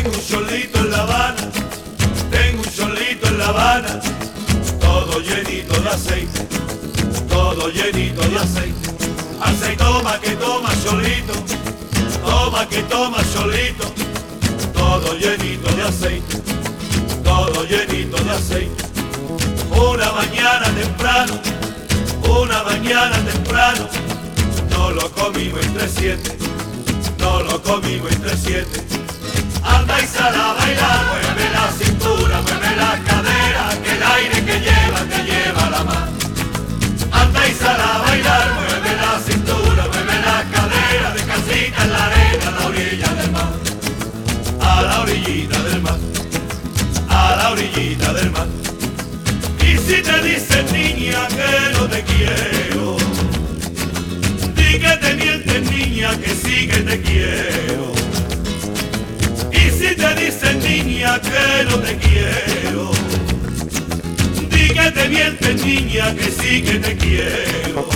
Tengo un cholito en La Habana, tengo un cholito en La Habana, todo llenito de aceite, todo llenito de aceite. Aceite toma que toma cholito, toma que toma cholito, todo llenito de aceite, todo llenito de aceite. Una mañana temprano, una mañana temprano, no lo comimos entre siete, no lo comimos entre siete. Anda y sal a bailar, mueve la cintura, mueve la cadera, que el aire que lleva te lleva la mano. Anda y sal a bailar, mueve la cintura, mueve la cadera, descansita en la arena, a la orilla del mar, a la orillita del mar, a la orillita del mar. Y si te dicen niña que no te quiero, di que te mientes niña que sí que te quiero. Y si te dicen niña que no te quiero, di que te mientes niña que sí que te quiero.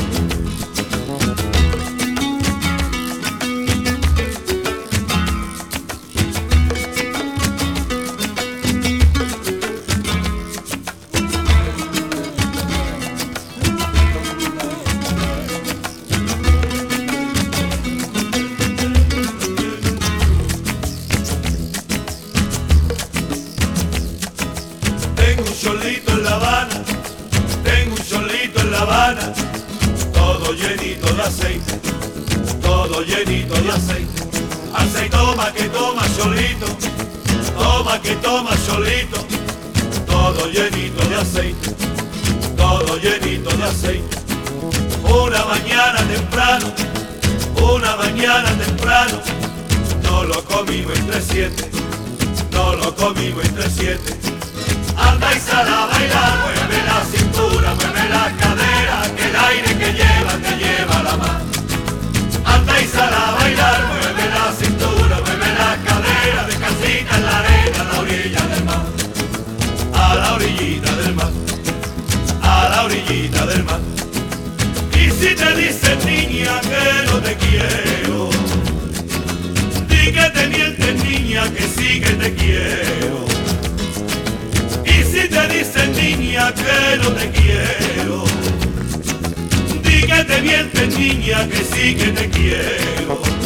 Tengo un cholito en La Habana, tengo un cholito en La Habana, todo llenito de aceite, todo llenito de aceite. Aceite toma que toma cholito, toma que toma cholito, todo llenito de aceite, todo llenito de aceite. Una mañana temprano, una mañana temprano, no lo comimos entre siete, no lo comimos entre siete. Anda y sal a bailar, mueve la cintura, mueve la cadera, que el aire que lleva te lleva la mano. Anda y sal a bailar, mueve la cintura, mueve la cadera, descansita en la arena, a la orilla del mar, a la orillita del mar, a la orillita del mar. Y si te dicen niña que no te quiero, di que te mientes niña que sí que te quiero. Y si te dicen niña que no te quiero, di que te mientes niña que sí que te quiero.